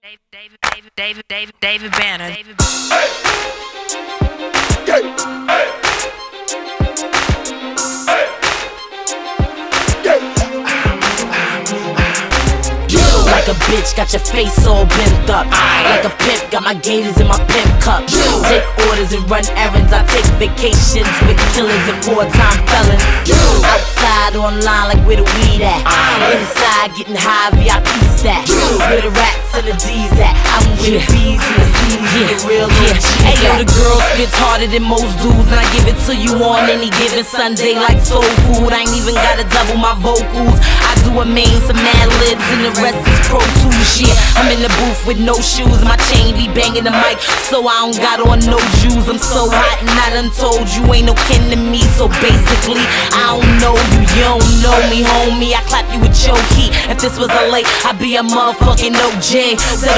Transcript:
David Banner. Like a bitch, got your face all bent up. Like a pimp, got my gators in my pimp cup. Take orders and run errands. I take vacations with killers and 4-time felons. Outside, online, like where the weed at. Inside, getting high, VIP stat. Where the rats and the D's at. I'm with the B's and the C's, the real G's. Hey yo, the girl spits harder than most dudes, and I give it to you on any given Sunday like soul food. I ain't even gotta double my vocals. I do a main, some mad libs, and the rest is Pro Tools. Yeah, I'm in the booth with no shoes. My chain be banging the mic, so I don't got on no Jews. I'm so hot and I done told you ain't no kin to me. So basically, I don't know you, you don't know me, homie. I clap you with your key. If this was LA, I'd be a motherfucking OJ. Said